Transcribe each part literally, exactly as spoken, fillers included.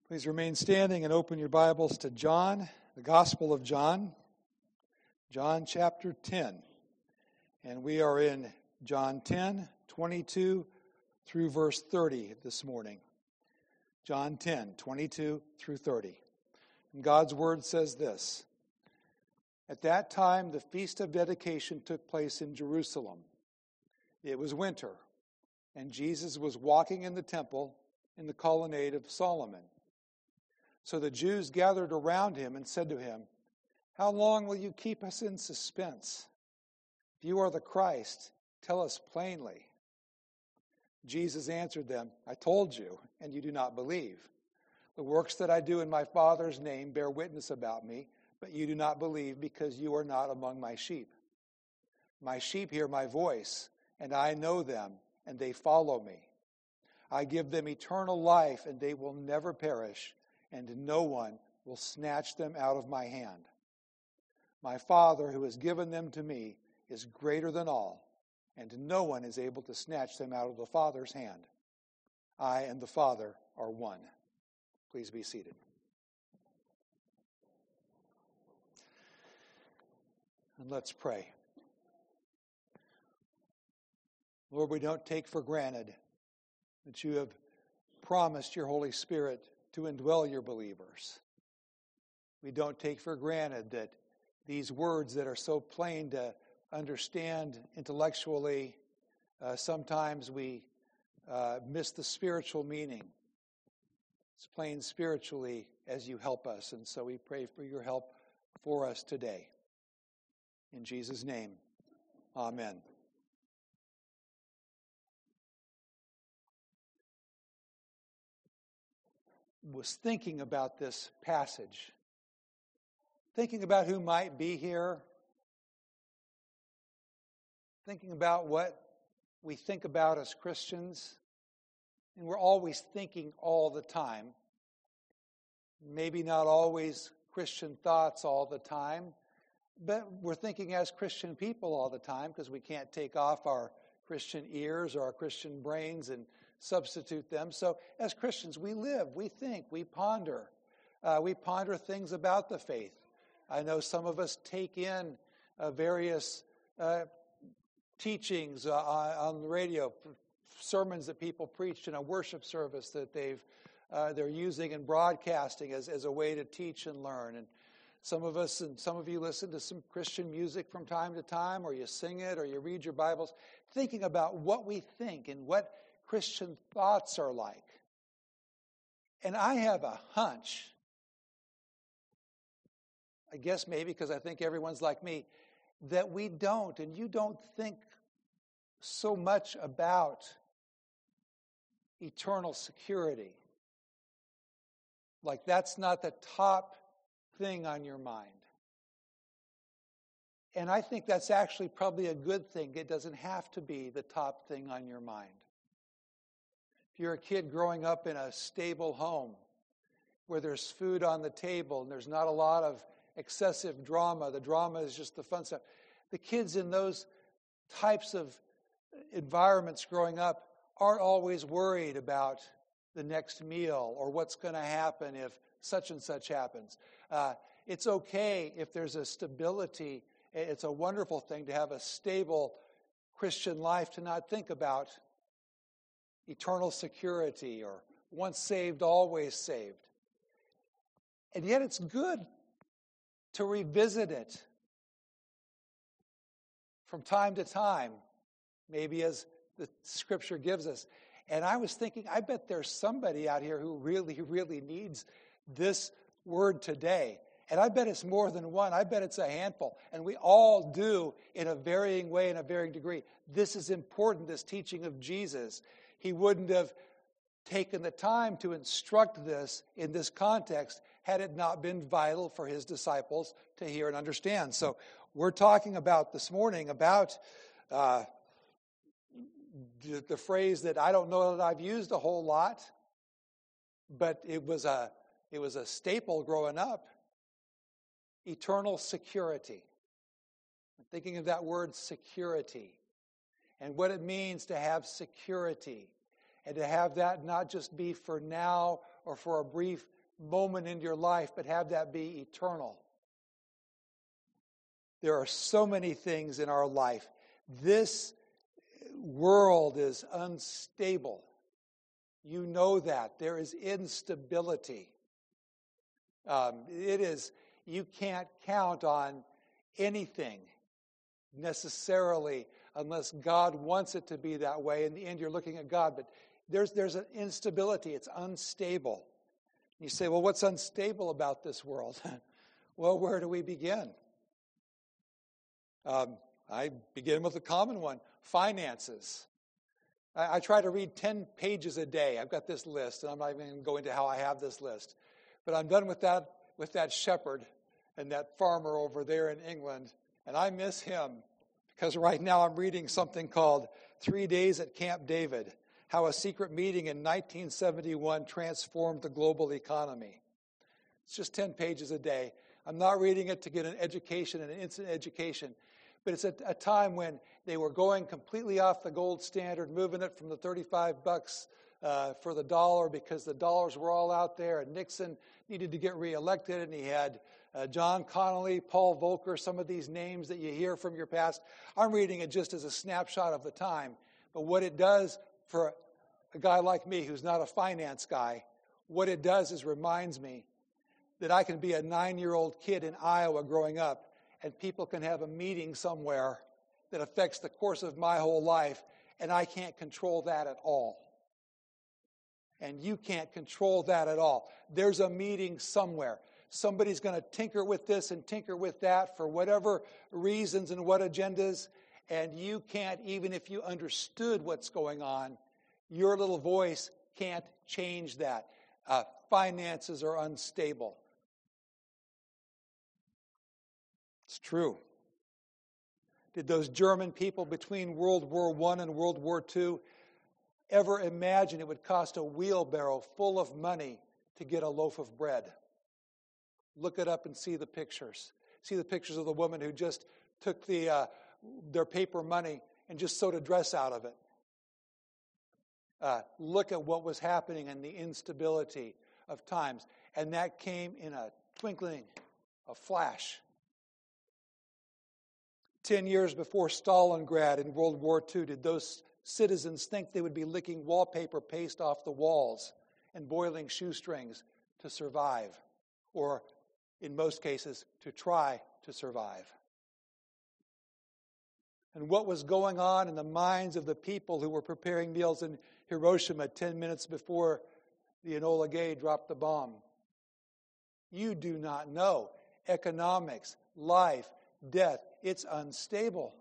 Please remain standing and open your Bibles to John, the Gospel of John, John chapter ten. And we are in John ten, twenty-two through verse thirty this morning. John ten, twenty-two through thirty. And God's word says this: At that time, the Feast of Dedication took place in Jerusalem. It was winter, and Jesus was walking in the temple in the colonnade of Solomon. So the Jews gathered around him and said to him, "How long will you keep us in suspense? If you are the Christ, tell us plainly." Jesus answered them, "I told you, and you do not believe. The works that I do in my Father's name bear witness about me, but you do not believe because you are not among my sheep. My sheep hear my voice, and I know them, and they follow me. I give them eternal life, and they will never perish, and no one will snatch them out of my hand. My Father, who has given them to me, is greater than all, and no one is able to snatch them out of the Father's hand. I and the Father are one." Please be seated. And let's pray. Lord, we don't take for granted that you have promised your Holy Spirit to indwell your believers. We don't take for granted that these words that are so plain to understand intellectually, uh, sometimes we uh, miss the spiritual meaning. It's plain spiritually as you help us, and so we pray for your help for us today. In Jesus' name, amen. Was thinking about this passage, thinking about who might be here, thinking about what we think about as Christians, and we're always thinking all the time. Maybe not always Christian thoughts all the time, but we're thinking as Christian people all the time because we can't take off our Christian ears or our Christian brains and substitute them. So as Christians, we live, we think, we ponder. Uh, we ponder things about the faith. I know some of us take in uh, various uh, teachings uh, on the radio, sermons that people preached in a worship service that they've uh, they're using and broadcasting as, as a way to teach and learn. And some of us and some of you listen to some Christian music from time to time, or you sing it, or you read your Bibles, thinking about what we think and what Christian thoughts are like. And I have a hunch, I guess maybe because I think everyone's like me, that we don't, and you don't think so much about eternal security. Like that's not the top thing on your mind. And I think that's actually probably a good thing. It doesn't have to be the top thing on your mind. If you're a kid growing up in a stable home where there's food on the table and there's not a lot of excessive drama, the drama is just the fun stuff. The kids in those types of environments growing up aren't always worried about the next meal or what's going to happen if such and such happens. Uh, it's okay if there's a stability. It's a wonderful thing to have a stable Christian life, to not think about eternal security or once saved, always saved. And yet it's good to revisit it from time to time, maybe as the Scripture gives us. And I was thinking, I bet there's somebody out here who really, really needs this word today. And I bet it's more than one. I bet it's a handful. And we all do in a varying way, in a varying degree. This is important, this teaching of Jesus. He wouldn't have taken the time to instruct this in this context had it not been vital for his disciples to hear and understand. So we're talking about this morning about uh, the, the phrase that I don't know that I've used a whole lot, but it was a it was a staple growing up. Eternal security. I'm thinking of that word security and what it means to have security, and to have that not just be for now or for a brief moment in your life, but have that be eternal. There are so many things in our life. This world is unstable. You know that. There is instability. Um, it is, you can't count on anything necessarily unless God wants it to be that way. In the end, you're looking at God, but there's there's an instability. It's unstable. You say, well, what's unstable about this world? Well, where do we begin? Um, I begin with a common one, finances. I, I try to read ten pages a day. I've got this list, and I'm not even going to go into how I have this list. But I'm done with that with that shepherd and that farmer over there in England, and I miss him because right now I'm reading something called Three Days at Camp David, How a Secret Meeting in nineteen seventy-one Transformed the Global Economy. It's just ten pages a day. I'm not reading it to get an education, an instant education, but it's a, a time when they were going completely off the gold standard, moving it from the thirty-five bucks uh, for the dollar because the dollars were all out there, and Nixon needed to get reelected, and he had uh, John Connolly, Paul Volcker, some of these names that you hear from your past. I'm reading it just as a snapshot of the time, but what it does for a guy like me who's not a finance guy, what it does is reminds me that I can be a nine-year-old kid in Iowa growing up, and people can have a meeting somewhere that affects the course of my whole life, and I can't control that at all. And you can't control that at all. There's a meeting somewhere. Somebody's going to tinker with this and tinker with that for whatever reasons and what agendas, and you can't, even if you understood what's going on, your little voice can't change that. Uh, finances are unstable. It's true. Did those German people between World War One and World War Two ever imagine it would cost a wheelbarrow full of money to get a loaf of bread? Look it up and see the pictures. See the pictures of the woman who just took the uh, their paper money and just sewed a dress out of it. Uh, look at what was happening and the instability of times. And that came in a twinkling, a flash. Ten years before Stalingrad in World War Two, did those citizens think they would be licking wallpaper paste off the walls and boiling shoestrings to survive? Or, in most cases, to try to survive? And what was going on in the minds of the people who were preparing meals in Hiroshima ten minutes before the Enola Gay dropped the bomb? You do not know. Economics, life, death, it's unstable.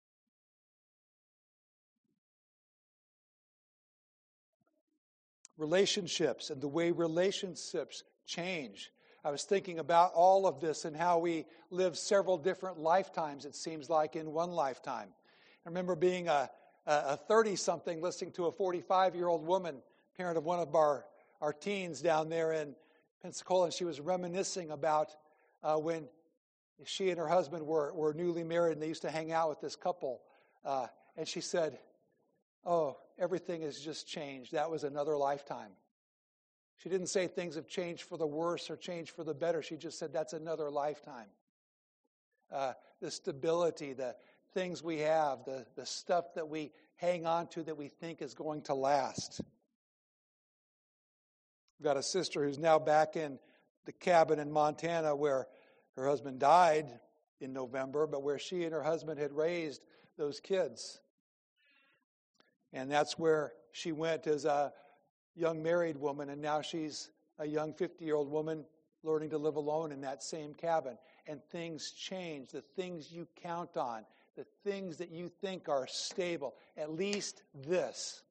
Relationships and the way relationships change. I was thinking about all of this and how we live several different lifetimes, it seems like, in one lifetime. I remember being a, a thirty-something listening to a forty-five-year-old woman, parent of one of our, our teens down there in Pensacola, and she was reminiscing about uh, when she and her husband were, were newly married, and they used to hang out with this couple. Uh, and she said, oh, everything has just changed. That was another lifetime. She didn't say things have changed for the worse or changed for the better. She just said that's another lifetime. Uh, the stability, the things we have, the, the stuff that we hang on to that we think is going to last. I've got a sister who's now back in the cabin in Montana where her husband died in November, but where she and her husband had raised those kids. And that's where she went as a young married woman, and now she's a young fifty-year-old woman learning to live alone in that same cabin. And things change. The things you count on, the things that you think are stable, at least this.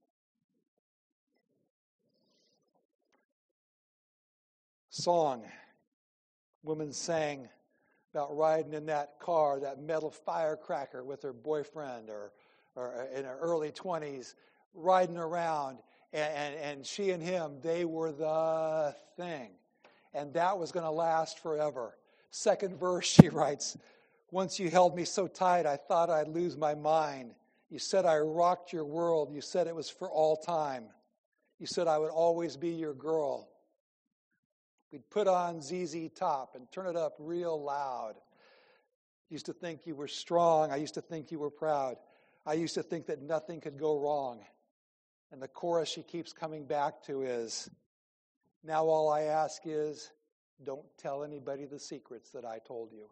Song. Woman sang about riding in that car, that metal firecracker with her boyfriend, or, or in her early twenties, riding around. And, and, and she and him, they were the thing. And that was going to last forever. Second verse, she writes, once you held me so tight, I thought I'd lose my mind. You said I rocked your world. You said it was for all time. You said I would always be your girl. We'd put on Z Z Top and turn it up real loud. Used to think you were strong. I used to think you were proud. I used to think that nothing could go wrong. And the chorus she keeps coming back to is, now all I ask is, don't tell anybody the secrets that I told you.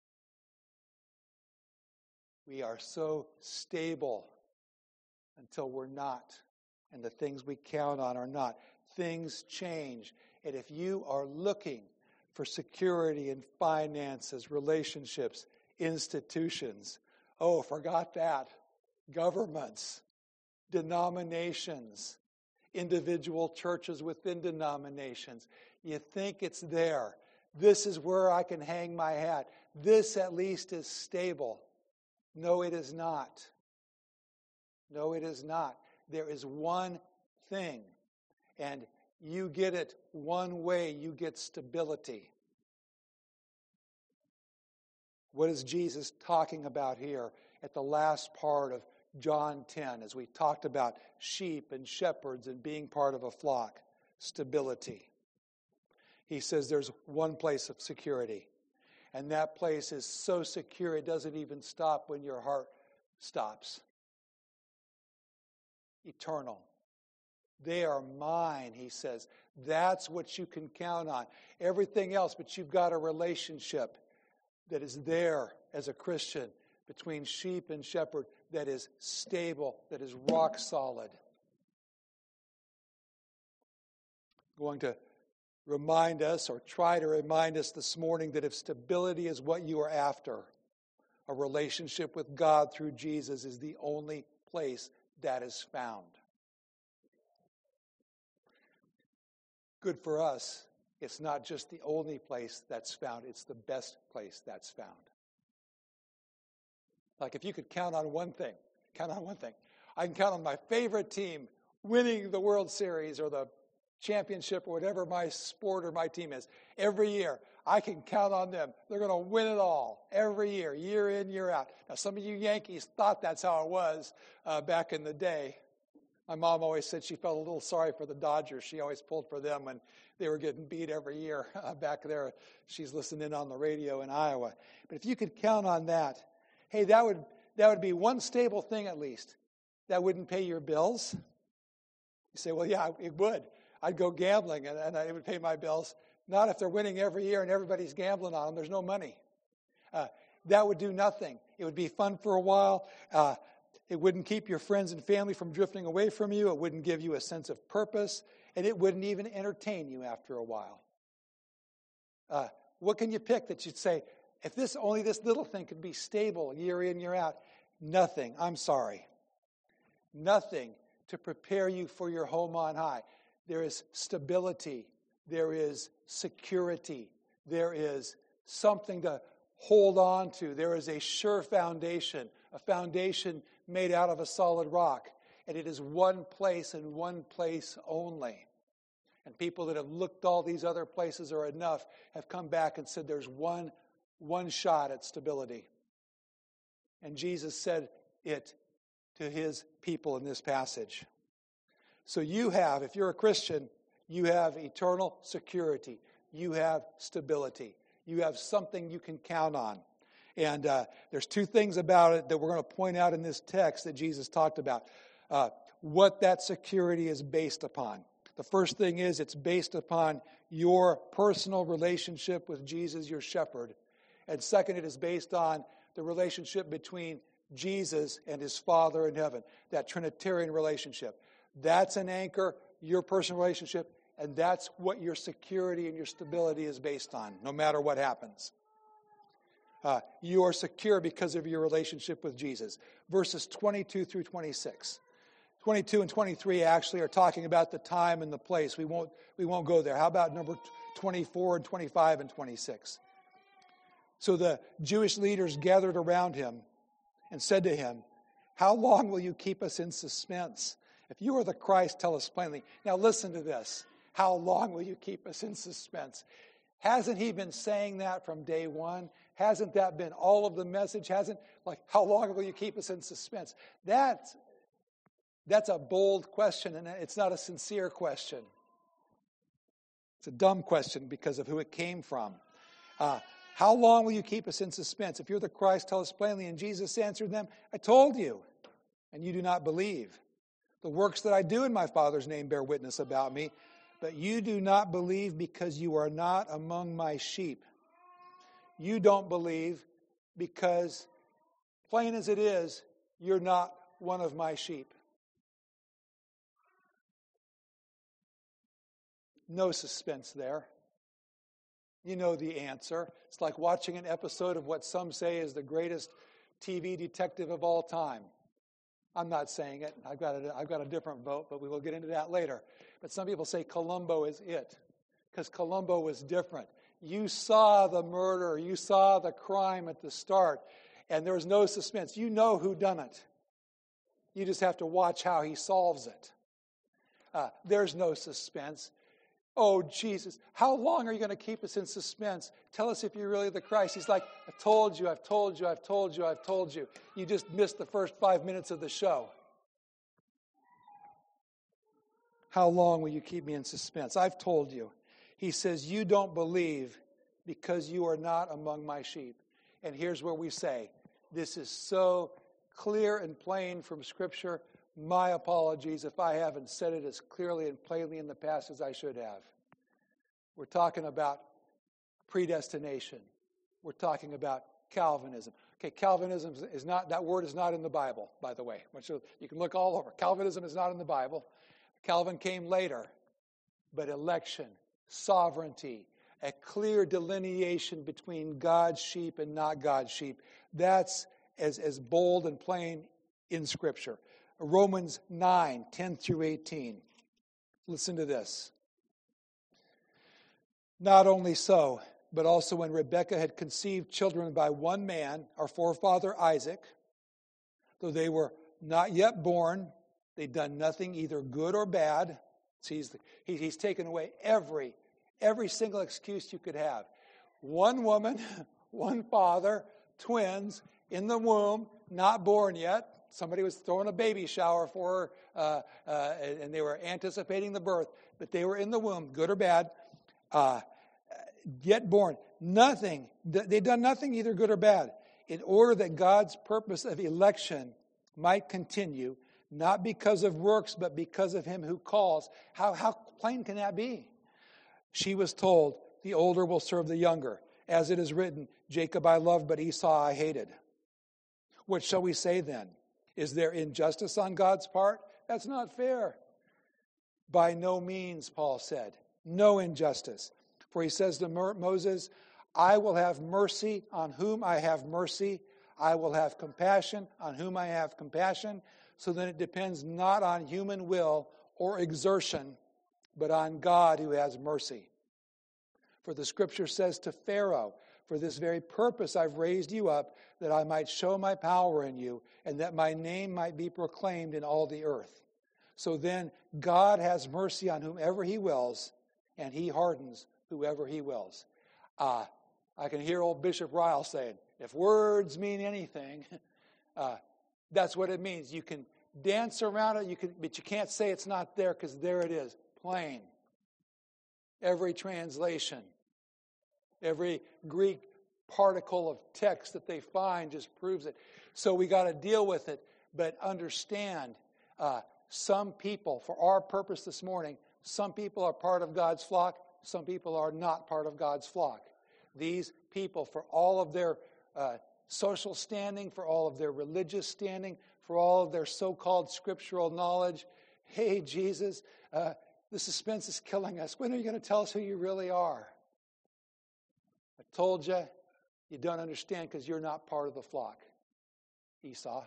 We are so stable until we're not. And the things we count on are not. Things change. And if you are looking for security in finances, relationships, institutions, oh, forgot that. Governments, denominations, individual churches within denominations. You think it's there. This is where I can hang my hat. This at least is stable. No, it is not. No, it is not. There is one thing, and you get it one way. You get stability. What is Jesus talking about here at the last part of John ten, as we talked about sheep and shepherds and being part of a flock? Stability. He says there's one place of security, and that place is so secure it doesn't even stop when your heart stops. Eternal. They are mine, he says. That's what you can count on. Everything else, but you've got a relationship that is there as a Christian between sheep and shepherd that is stable, that is rock solid. Going to remind us, or try to remind us this morning, that if stability is what you are after, a relationship with God through Jesus is the only place that is found. Good for us, it's not just the only place that's found, it's the best place that's found. Like if you could count on one thing, count on one thing. I can count on my favorite team winning the World Series or the championship or whatever my sport or my team is. Every year, I can count on them. They're going to win it all every year, year in, year out. Now, some of you Yankees thought that's how it was uh, back in the day. My mom always said she felt a little sorry for the Dodgers. She always pulled for them when they were getting beat every year uh, back there. She's listening on the radio in Iowa. But if you could count on that, hey, that would that would be one stable thing at least. That wouldn't pay your bills. You say, well, yeah, it would. I'd go gambling and, and it would pay my bills. Not if they're winning every year and everybody's gambling on them. There's no money. Uh, that would do nothing. It would be fun for a while. Uh, it wouldn't keep your friends and family from drifting away from you. It wouldn't give you a sense of purpose. And it wouldn't even entertain you after a while. Uh, what can you pick that you'd say, if this only this little thing could be stable year in, year out? Nothing. I'm sorry. Nothing to prepare you for your home on high. There is stability. There is security. There is something to hold on to. There is a sure foundation, a foundation made out of a solid rock. And it is one place and one place only. And people that have looked all these other places are enough have come back and said there's one, one shot at stability. And Jesus said it to his people in this passage. So you have, if you're a Christian, you have eternal security. You have stability. You have something you can count on. And uh, there's two things about it that we're going to point out in this text that Jesus talked about. Uh, what that security is based upon. The first thing is it's based upon your personal relationship with Jesus, your shepherd. And second, it is based on the relationship between Jesus and his Father in heaven, that Trinitarian relationship. That's an anchor, your personal relationship, and that's what your security and your stability is based on, no matter what happens. Uh, you are secure because of your relationship with Jesus. Verses twenty-two through twenty-six. twenty-two and twenty-three actually are talking about the time and the place. We won't, we won't go there. How about number twenty-four and twenty-five and twenty-six? So the Jewish leaders gathered around him and said to him, how long will you keep us in suspense? If you are the Christ, tell us plainly. Now listen to this. How long will you keep us in suspense? Hasn't he been saying that from day one? Hasn't that been all of the message? Hasn't, like, how long will you keep us in suspense? That's, that's a bold question, and it's not a sincere question. It's It's a dumb question because of who it came from. Uh, how long will you keep us in suspense? If you're the Christ, tell us plainly. And Jesus answered them, I told you, and you do not believe. The works that I do in my Father's name bear witness about me, but you do not believe because you are not among my sheep. You don't believe because, plain as it is, you're not one of my sheep. No suspense there. You know the answer. It's like watching an episode of what some say is the greatest T V detective of all time. I'm not saying it. I've got a, I've got a different vote, but we will get into that later. But some people say Columbo is it, because Columbo was different. You saw the murder, you saw the crime at the start, and there was no suspense. You know who done it. You just have to watch how he solves it. Uh, there's no suspense. Oh, Jesus, how long are you going to keep us in suspense? Tell us if you're really the Christ. He's like, I've told you, I've told you, I've told you, I've told you. You just missed the first five minutes of the show. How long will you keep me in suspense? I've told you. He says, you don't believe because you are not among my sheep. And here's where we say, this is so clear and plain from Scripture. My apologies if I haven't said it as clearly and plainly in the past as I should have. We're talking about predestination. We're talking about Calvinism. Okay, Calvinism is not, that word is not in the Bible, by the way. You can look all over. Calvinism is not in the Bible. Calvin came later. But election, sovereignty, a clear delineation between God's sheep and not God's sheep, that's as, as bold and plain in Scripture. Romans nine, ten through eighteen. Listen to this. Not only so, but also when Rebekah had conceived children by one man, our forefather Isaac, though they were not yet born, they'd done nothing either good or bad. So he's, he, he's taken away every, every single excuse you could have. One woman, one father, twins, in the womb, not born yet. Somebody was throwing a baby shower for her, uh, uh, and they were anticipating the birth. But they were in the womb, good or bad, uh, yet born. Nothing, they'd done nothing either good or bad, in order that God's purpose of election might continue, not because of works, but because of him who calls. How, how plain can that be? She was told, the older will serve the younger. As it is written, Jacob I loved, but Esau I hated. What shall we say then? Is there injustice on God's part? That's not fair. By no means, Paul said. No injustice. For he says to Moses, I will have mercy on whom I have mercy. I will have compassion on whom I have compassion. So then it depends not on human will or exertion, but on God who has mercy. For the Scripture says to Pharaoh, for this very purpose I've raised you up, that I might show my power in you, and that my name might be proclaimed in all the earth. So then God has mercy on whomever he wills, and he hardens whoever he wills. Uh, I can hear old Bishop Ryle saying, if words mean anything, uh, that's what it means. You can dance around it, you can, but you can't say it's not there, because there it is, plain. Every translation, every Greek particle of text that they find just proves it. So we got to deal with it, but understand, uh, some people, for our purpose this morning, some people are part of God's flock, some people are not part of God's flock. These people, for all of their uh, social standing, for all of their religious standing, for all of their so-called scriptural knowledge, hey, Jesus, uh, the suspense is killing us. When are you going to tell us who you really are? I told you, you don't understand because you're not part of the flock, Esau.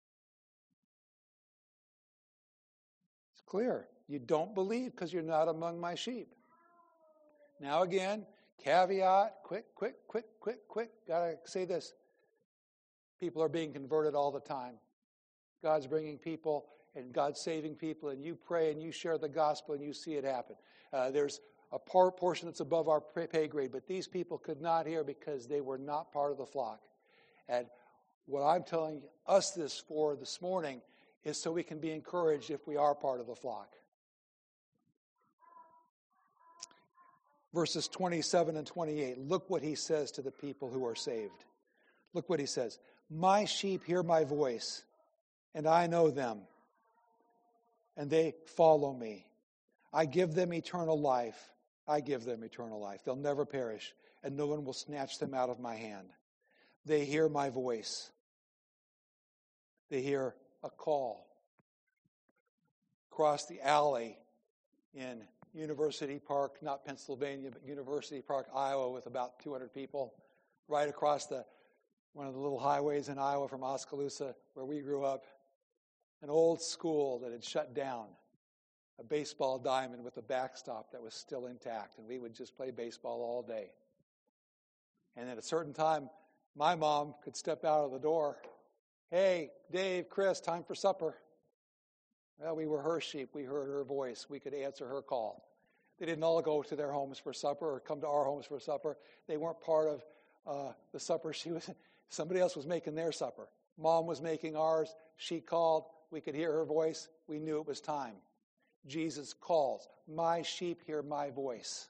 It's clear. You don't believe because you're not among my sheep. Now again, caveat, quick, quick, quick, quick, quick. Got to say this. People are being converted all the time. God's bringing people and God's saving people, and you pray and you share the gospel and you see it happen. Uh, there's a part, portion that's above our pay grade, but these people could not hear because they were not part of the flock. And what I'm telling us this for this morning is so we can be encouraged if we are part of the flock. verses twenty-seven and twenty-eight. Look what he says to the people who are saved. Look what he says. My sheep hear my voice, and I know them, and they follow me. I give them eternal life. I give them eternal life. They'll never perish, and no one will snatch them out of my hand. They hear my voice. They hear a call. Across the alley in University Park, not Pennsylvania, but University Park, Iowa, with about two hundred people, right across the one of the little highways in Iowa from Oskaloosa, where we grew up, an old school that had shut down, a baseball diamond with a backstop that was still intact, and we would just play baseball all day. And at a certain time, my mom could step out of the door. Hey, Dave, Chris, time for supper. Well, we were her sheep. We heard her voice. We could answer her call. They didn't all go to their homes for supper or come to our homes for supper. They weren't part of uh, the supper. She was. Somebody else was making their supper. Mom was making ours. She called. We could hear her voice. We knew it was time. Jesus calls. My sheep hear my voice.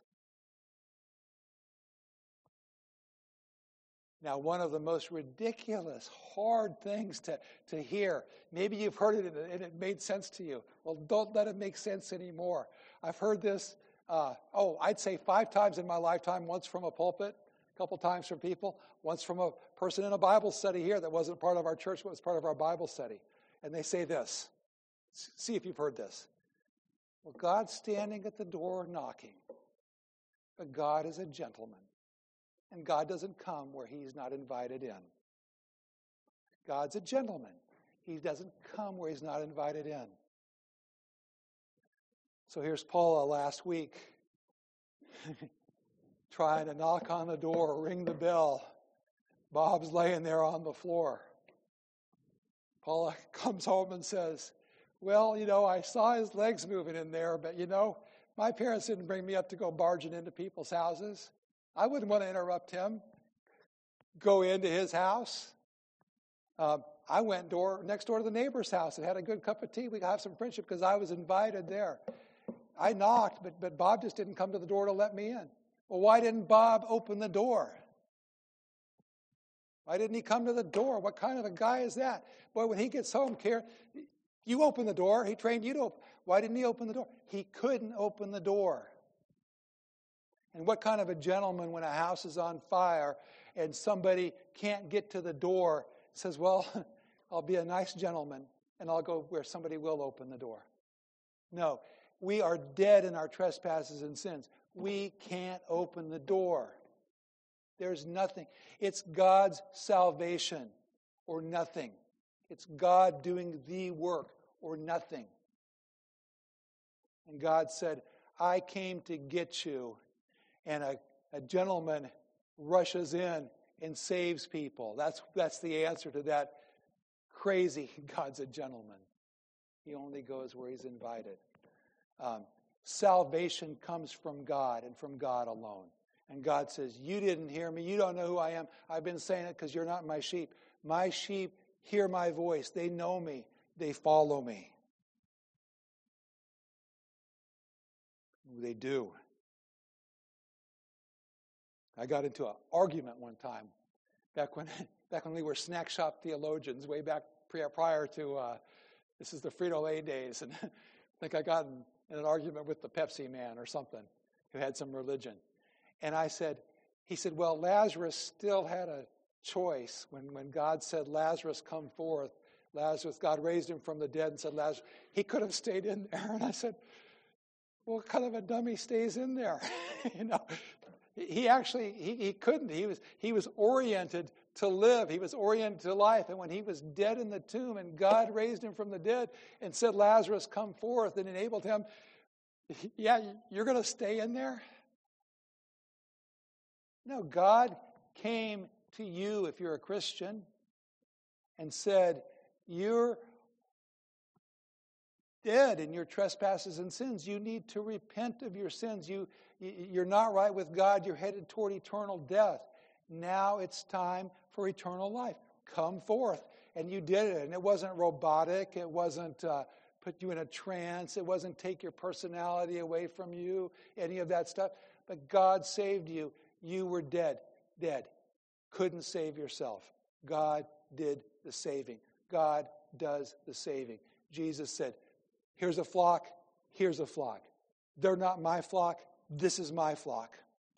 Now, one of the most ridiculous, hard things to, to hear. Maybe you've heard it and it made sense to you. Well, don't let it make sense anymore. I've heard this, uh, oh, I'd say five times in my lifetime, once from a pulpit, a couple times from people, once from a person in a Bible study here that wasn't part of our church, but was part of our Bible study. And they say this. See if you've heard this. Well, God's standing at the door knocking, but God is a gentleman. And God doesn't come where he's not invited in. God's a gentleman. He doesn't come where he's not invited in. So here's Paula last week trying to knock on the door, ring the bell. Bob's laying there on the floor. Paula comes home and says, well, you know, I saw his legs moving in there, but, you know, my parents didn't bring me up to go barging into people's houses. I wouldn't want to interrupt him, go into his house. Um, I went door next door to the neighbor's house and had a good cup of tea. We have some friendship because I was invited there. I knocked, but, but Bob just didn't come to the door to let me in. Well, why didn't Bob open the door? Why didn't he come to the door? What kind of a guy is that? Boy, when he gets home, Karen, you open the door. He trained you to open. Why didn't he open the door? He couldn't open the door. And what kind of a gentleman, when a house is on fire and somebody can't get to the door, says, well, I'll be a nice gentleman and I'll go where somebody will open the door? No, we are dead in our trespasses and sins. We can't open the door. There's nothing. It's God's salvation or nothing. It's God doing the work or nothing. And God said, I came to get you. And a, a gentleman rushes in and saves people. That's, that's the answer to that crazy, God's a gentleman. He only goes where he's invited. Um, salvation comes from God and from God alone. And God says, you didn't hear me. You don't know who I am. I've been saying it because you're not my sheep. My sheep hear my voice. They know me. They follow me. They do. I got into an argument one time back when back when we were snack shop theologians, way back prior to, uh, this is the Frito-Lay days. And I think I got in, in an argument with the Pepsi man or something who had some religion. And I said, he said, well, Lazarus still had a choice when, when God said, Lazarus, come forth. Lazarus, God raised him from the dead and said, Lazarus, he could have stayed in there. And I said, well, what kind of a dummy stays in there? you know, he actually, he, he couldn't. He was, he was oriented to live. He was oriented to life. And when he was dead in the tomb and God raised him from the dead and said, Lazarus, come forth, and enabled him, yeah, you're going to stay in there? No, God came to you, if you're a Christian, and said, you're dead in your trespasses and sins. You need to repent of your sins. You, you're not right with God. You're headed toward eternal death. Now it's time for eternal life. Come forth. And you did it. And it wasn't robotic. It wasn't uh, put you in a trance. It wasn't take your personality away from you, any of that stuff. But God saved you. You were dead, dead. Couldn't save yourself. God did the saving. God does the saving. Jesus said, here's a flock, here's a flock. They're not my flock, this is my flock.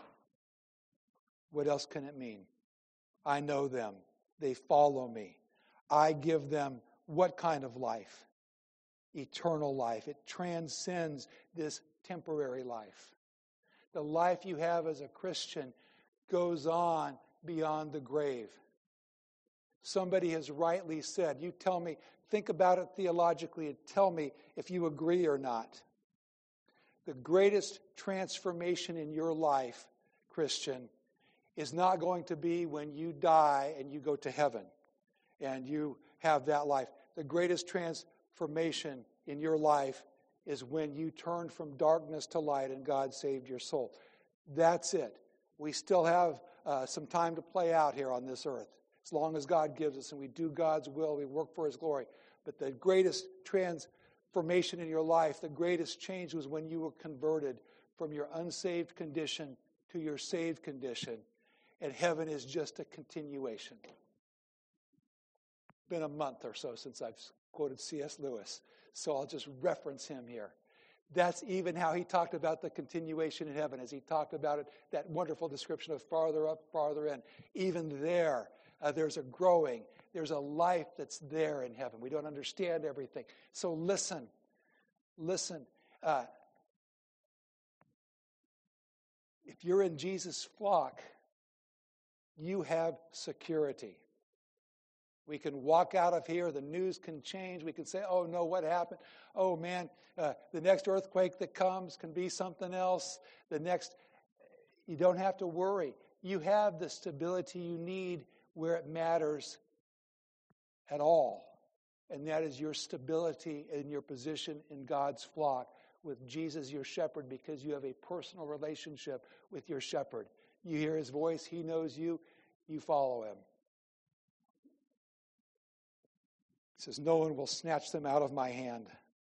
What else can it mean? I know them. They follow me. I give them what kind of life? Eternal life. It transcends this temporary life. The life you have as a Christian goes on beyond the grave. Somebody has rightly said, you tell me, think about it theologically and tell me if you agree or not. The greatest transformation in your life, Christian, is not going to be when you die and you go to heaven and you have that life. The greatest transformation in your life is when you turn from darkness to light and God saved your soul. That's it. We still have uh, some time to play out here on this earth, as long as God gives us and we do God's will, we work for His glory. But the greatest transformation in your life, the greatest change was when you were converted from your unsaved condition to your saved condition. And heaven is just a continuation. It's been a month or so since I've quoted C S Lewis, so I'll just reference him here. That's even how he talked about the continuation in heaven, as he talked about it, that wonderful description of farther up, farther in. Even there, uh, there's a growing, there's a life that's there in heaven. We don't understand everything. So listen, listen. Uh, if you're in Jesus' flock, you have security. We can walk out of here, the news can change, we can say, oh no, what happened? Oh man, uh, the next earthquake that comes can be something else. The next, you don't have to worry. You have the stability you need where it matters at all. And that is your stability in your position in God's flock with Jesus your shepherd, because you have a personal relationship with your shepherd. You hear His voice, He knows you, you follow Him. He says, no one will snatch them out of my hand.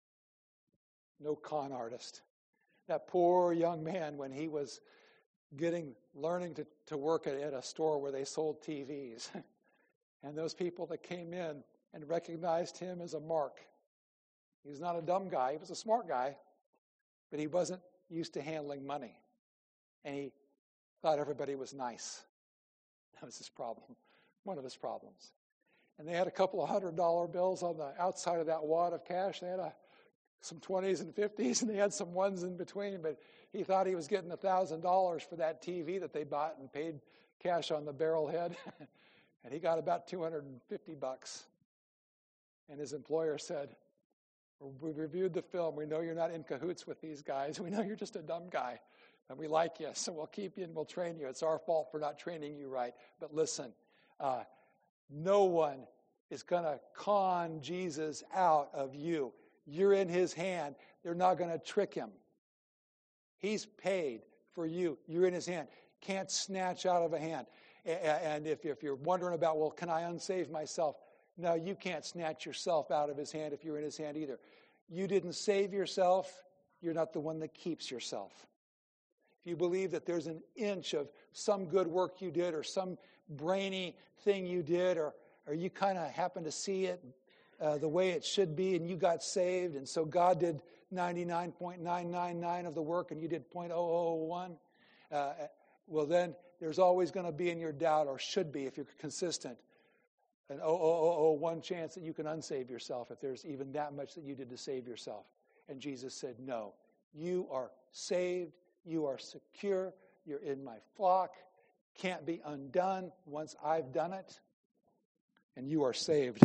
No con artist. That poor young man, when he was getting, learning to, to work at, at a store where they sold T Vs, and those people that came in and recognized him as a mark. He was not a dumb guy, he was a smart guy, but he wasn't used to handling money. And he thought everybody was nice. That was his problem, one of his problems. And they had a couple of hundred dollar bills on the outside of that wad of cash. They had a, some twenties and fifties, and they had some ones in between. But he thought he was getting a thousand dollars for that T V that they bought and paid cash on the barrel head. And he got about two hundred fifty bucks. And his employer said, we reviewed the film. We know you're not in cahoots with these guys. We know you're just a dumb guy. And we like you, so we'll keep you and we'll train you. It's our fault for not training you right. But listen, uh, no one is going to con Jesus out of you. You're in His hand. They're not going to trick Him. He's paid for you. You're in His hand. Can't snatch out of a hand. And if you're wondering about, well, can I unsave myself? No, you can't snatch yourself out of His hand if you're in His hand either. You didn't save yourself. You're not the one that keeps yourself. If you believe that there's an inch of some good work you did or some brainy thing you did, or, or you kind of happen to see it uh, the way it should be and you got saved, and so God did ninety-nine point nine nine nine of the work and you did zero point zero zero one, uh, well then there's always going to be in your doubt, or should be if you're consistent, an zero point zero zero one chance that you can unsave yourself if there's even that much that you did to save yourself. And Jesus said, no, you are saved, you are secure, you're in my flock, can't be undone once I've done it, and you are saved.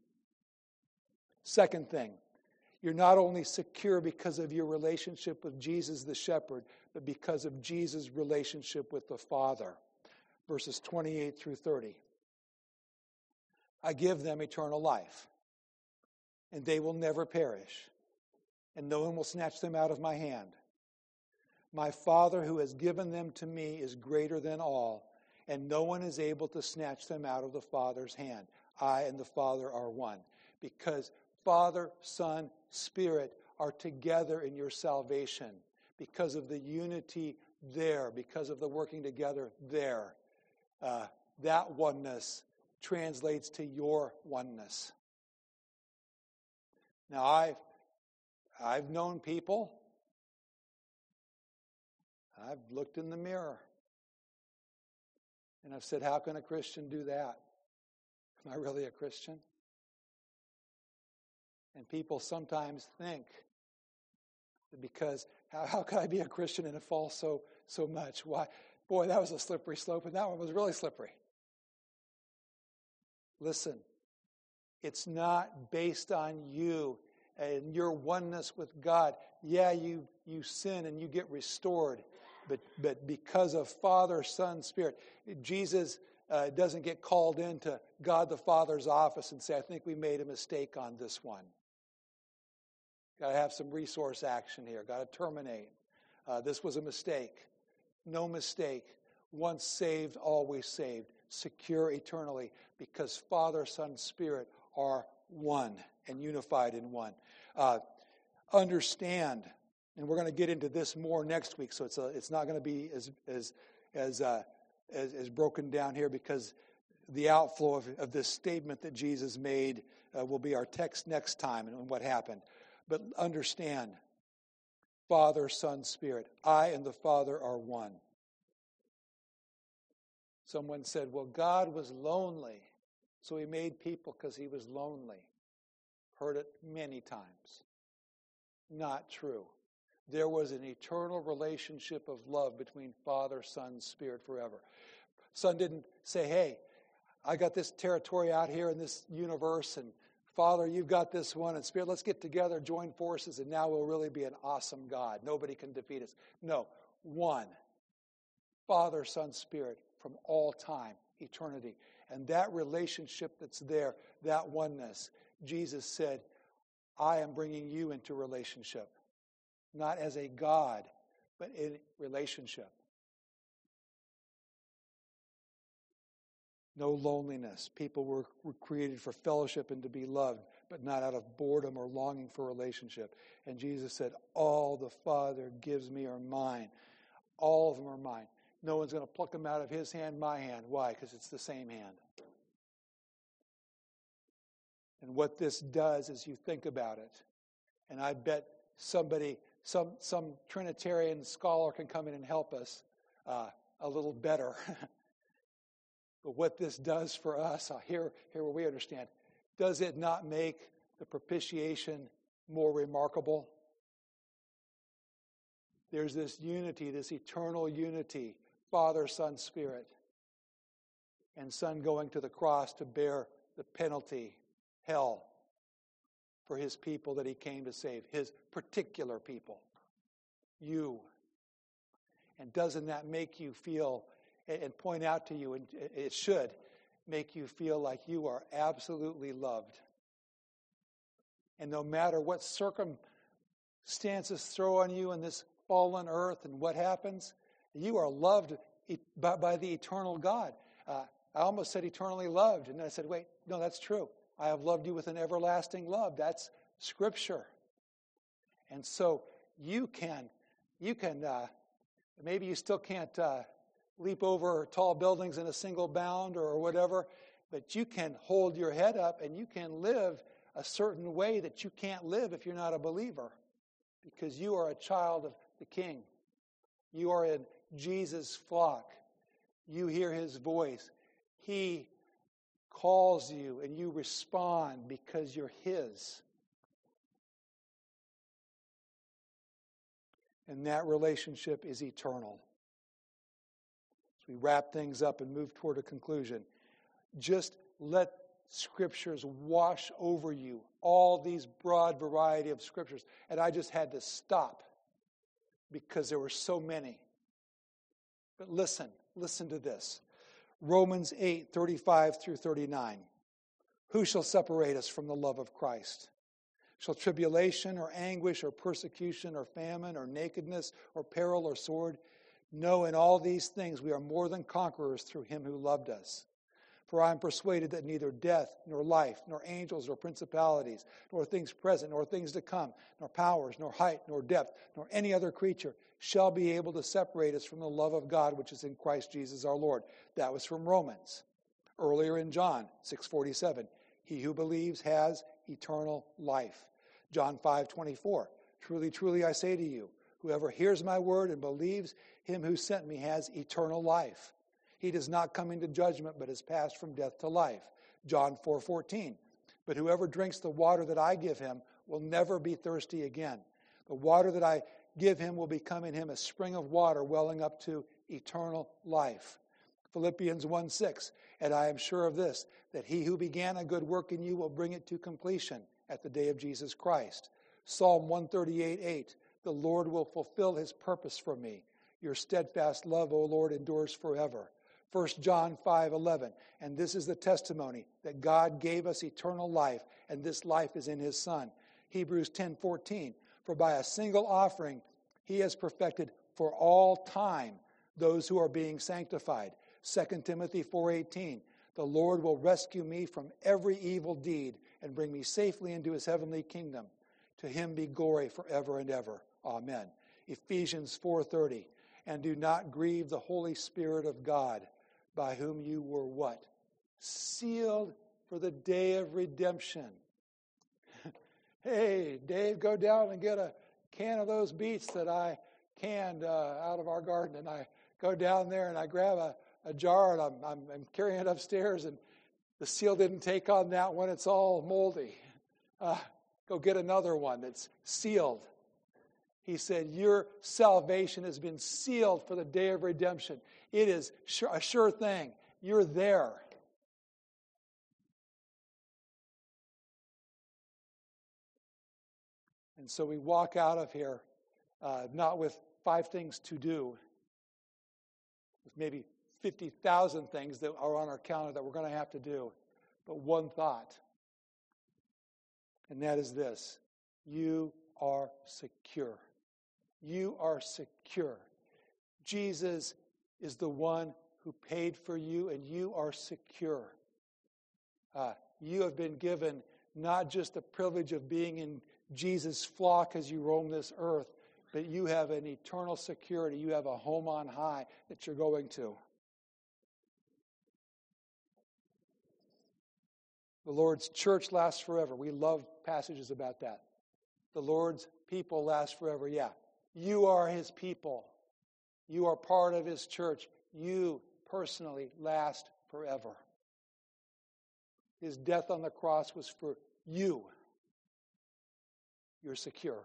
Second thing, you're not only secure because of your relationship with Jesus the shepherd, but because of Jesus' relationship with the Father. Verses twenty-eight through thirty. I give them eternal life, and they will never perish, and no one will snatch them out of my hand. My Father who has given them to me is greater than all, and no one is able to snatch them out of the Father's hand. I and the Father are one. Because Father, Son, Spirit are together in your salvation because of the unity there, because of the working together there. Uh, that oneness translates to your oneness. Now, I've, I've known people, I've looked in the mirror, and I've said, how can a Christian do that? Am I really a Christian? And people sometimes think that because, how, how could I be a Christian and fall so, so much? Why? Boy, that was a slippery slope, and that one was really slippery. Listen, it's not based on you and your oneness with God. Yeah, you, you sin and you get restored, but, but because of Father, Son, Spirit, Jesus uh, doesn't get called into God the Father's office and say, I think we made a mistake on this one. Got to have some resource action here. Got to terminate. Uh, this was a mistake. No mistake. Once saved, always saved. Secure eternally because Father, Son, Spirit are one and unified in one. Uh, understand, and we're going to get into this more next week, so it's a, it's not going to be as as as, uh, as as broken down here because the outflow of, of this statement that Jesus made uh, will be our text next time and what happened. But understand, Father, Son, Spirit, I and the Father are one. Someone said, well, God was lonely, so he made people because he was lonely. Heard it many times. Not true. There was an eternal relationship of love between Father, Son, Spirit forever. Son didn't say, hey, I got this territory out here in this universe, and Father, you've got this one, and Spirit, let's get together, join forces, and now we'll really be an awesome God. Nobody can defeat us. No, one. Father, Son, Spirit, from all time, eternity. And that relationship that's there, that oneness, Jesus said, I am bringing you into relationship. Not as a God, but in relationship. No loneliness. People were, were created for fellowship and to be loved, but not out of boredom or longing for relationship. And Jesus said, all the Father gives me are mine. All of them are mine. No one's going to pluck them out of his hand, my hand. Why? Because it's the same hand. And what this does is you think about it. And I bet somebody, some some Trinitarian scholar can come in and help us uh, a little better. But what this does for us, uh, here, here where we understand, does it not make the propitiation more remarkable? There's this unity, this eternal unity, Father, Son, Spirit, and Son going to the cross to bear the penalty, hell, for his people that he came to save, his particular people, you. And doesn't that make you feel and point out to you, and it should make you feel like you are absolutely loved. And no matter what circumstances throw on you in this fallen earth and what happens, you are loved by, by the eternal God. Uh, I almost said eternally loved, and then I said, wait, no, that's true. I have loved you with an everlasting love. That's Scripture. And so you can, you can, uh, maybe you still can't uh, leap over tall buildings in a single bound or whatever, but you can hold your head up and you can live a certain way that you can't live if you're not a believer, because you are a child of the King. You are in Jesus' flock. You hear his voice. He calls you and you respond because you're his. And that relationship is eternal. As we wrap things up and move toward a conclusion, just let Scriptures wash over you, all these broad variety of Scriptures. And I just had to stop because there were so many. But listen, listen to this. Romans eight, thirty-five through thirty-nine. Who shall separate us from the love of Christ? Shall tribulation or anguish or persecution or famine or nakedness or peril or sword? No, in all these things we are more than conquerors through him who loved us. For I am persuaded that neither death, nor life, nor angels, nor principalities, nor things present, nor things to come, nor powers, nor height, nor depth, nor any other creature shall be able to separate us from the love of God which is in Christ Jesus our Lord. That was from Romans. Earlier in John six forty-seven, he who believes has eternal life. John five twenty-four, truly, truly I say to you, whoever hears my word and believes him who sent me has eternal life. He does not come into judgment, but is passed from death to life. John four fourteen. But whoever drinks the water that I give him will never be thirsty again. The water that I give him will become in him a spring of water welling up to eternal life. Philippians one six. And I am sure of this, that he who began a good work in you will bring it to completion at the day of Jesus Christ. Psalm one thirty-eight eight. The Lord will fulfill his purpose for me. Your steadfast love, O Lord, endures forever. First John five eleven, and this is the testimony that God gave us eternal life, and this life is in his Son. Hebrews ten fourteen, for by a single offering he has perfected for all time those who are being sanctified. Second Timothy four eighteen, the Lord will rescue me from every evil deed and bring me safely into his heavenly kingdom. To him be glory forever and ever. Amen. Ephesians four thirty, and do not grieve the Holy Spirit of God, by whom you were what? Sealed for the day of redemption. Hey, Dave, go down and get a can of those beets that I canned uh, out of our garden. And I go down there and I grab a, a jar and I'm, I'm, I'm carrying it upstairs, and the seal didn't take on that one. It's all moldy. Uh, go get another one that's sealed. He said, your salvation has been sealed for the day of redemption. It is sure, a sure thing. You're there. And so we walk out of here uh, not with five things to do, with maybe fifty thousand things that are on our calendar that we're going to have to do, but one thought. And that is this: you are secure. You are secure. Jesus is the one who paid for you, and you are secure. Uh, you have been given not just the privilege of being in Jesus' flock as you roam this earth, but you have an eternal security. You have a home on high that you're going to. The Lord's church lasts forever. We love passages about that. The Lord's people last forever. Yeah. You are his people. You are part of his church. You personally last forever. His death on the cross was for you. You're secure.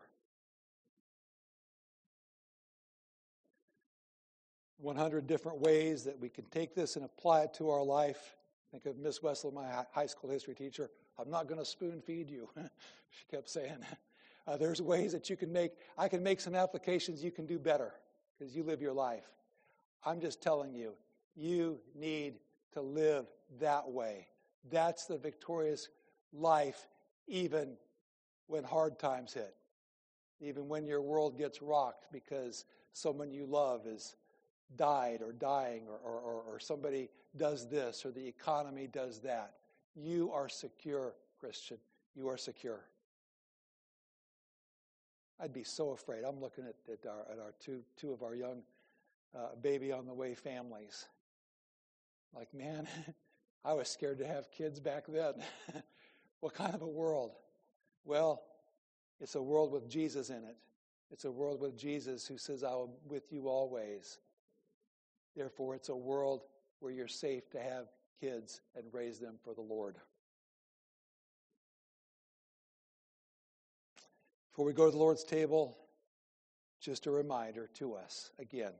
one hundred different ways that we can take this and apply it to our life. Think of Miss Wessel, my high school history teacher. I'm not going to spoon feed you, she kept saying. Uh, there's ways that you can make, I can make some applications you can do better because you live your life. I'm just telling you, you need to live that way. That's the victorious life, even when hard times hit. Even when your world gets rocked because someone you love is died or dying, or, or, or, or somebody does this, or the economy does that. You are secure, Christian. You are secure. I'd be so afraid. I'm looking at, at our at our two two of our young uh, baby on the way families. Like, man, I was scared to have kids back then. What kind of a world? Well, it's a world with Jesus in it. It's a world with Jesus who says, I will be with you always. Therefore, it's a world where you're safe to have kids and raise them for the Lord. Before we go to the Lord's table, just a reminder to us again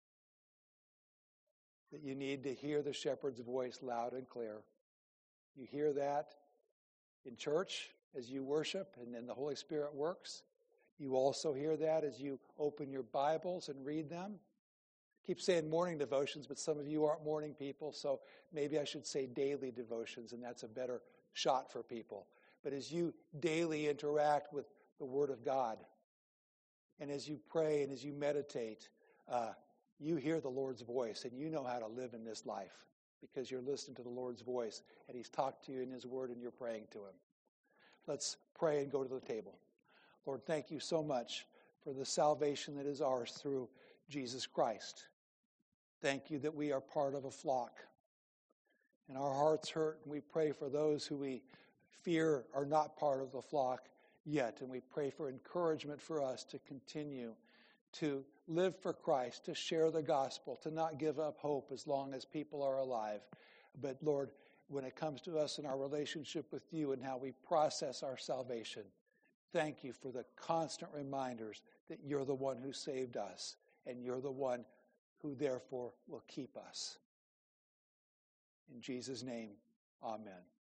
that you need to hear the shepherd's voice loud and clear. You hear that in church as you worship and then the Holy Spirit works. You also hear that as you open your Bibles and read them. I keep saying morning devotions, but some of you aren't morning people, so maybe I should say daily devotions, and that's a better shot for people. But as you daily interact with the Word of God, and as you pray and as you meditate, uh, you hear the Lord's voice, and you know how to live in this life. because you're listening to the Lord's voice and he's talked to you in his word and you're praying to him. Let's pray and go to the table. Lord, thank you so much for the salvation that is ours through Jesus Christ. Thank you that we are part of a flock. And our hearts hurt, and we pray for those who we fear are not part of the flock yet. And we pray for encouragement for us to continue to live for Christ, to share the gospel, to not give up hope as long as people are alive. But Lord, when it comes to us and our relationship with you and how we process our salvation, thank you for the constant reminders that you're the one who saved us, and you're the one who therefore will keep us. In Jesus' name, amen.